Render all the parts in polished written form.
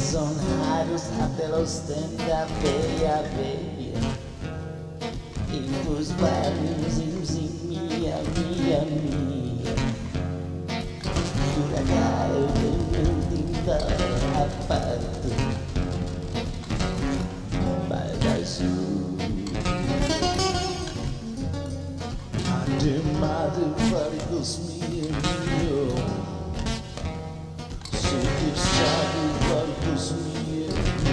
São raros apelos tenda feia, feia. E os barulhinhos em minha. Duracá eu tenho tinta apato. Badaçu Ademado varicos mio. Suicide varicos mio.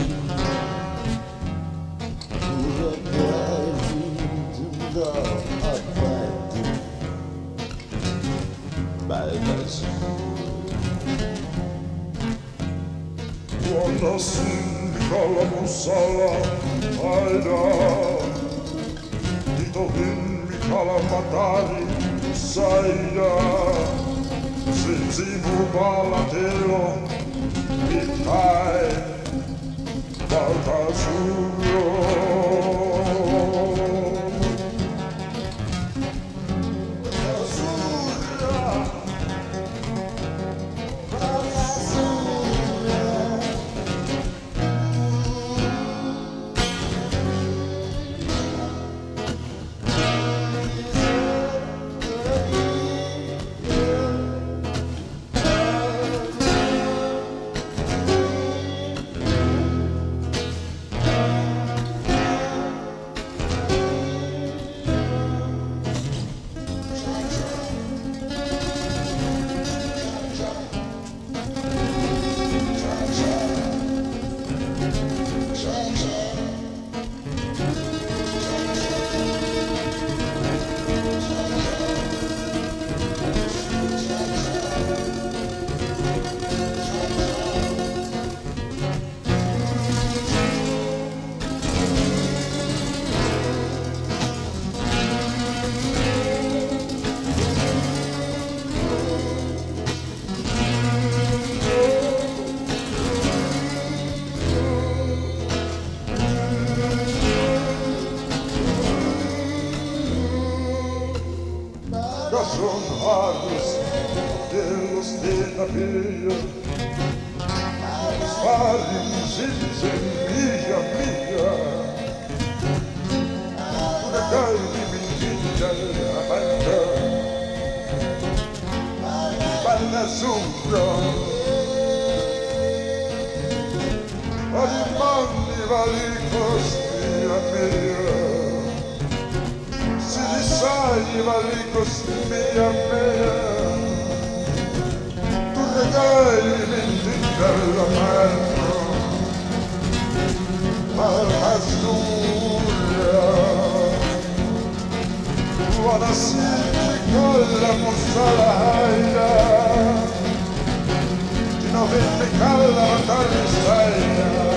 Duracá eu tenho tinta apato. Badaçu Wandersin Kalamusala Aida Itohin Mikala Matari Saida Sinzimu Balatelo Mitai Baltazuro Son raros modelos de navio, os mares dizem milha, Duracá e mentira amanhã, Badaçura, Arimani valicos minha. Sai valicos mia tu regali mentita la mano al azzurra Guarda sempre con la mussalaia di novembre calla battaglia